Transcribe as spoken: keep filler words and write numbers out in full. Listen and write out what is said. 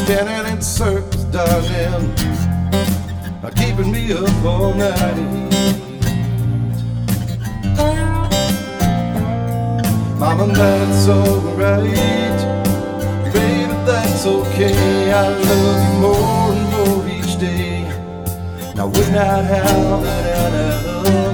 Standing in circles, darling, keeping me up all night. Mama, that's alright, baby, that's okay. I love you more and more each day. Now we're not out and out.